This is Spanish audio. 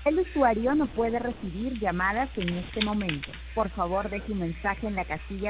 El usuario no puede recibir llamadas en este momento. Por favor, deje un mensaje en la casilla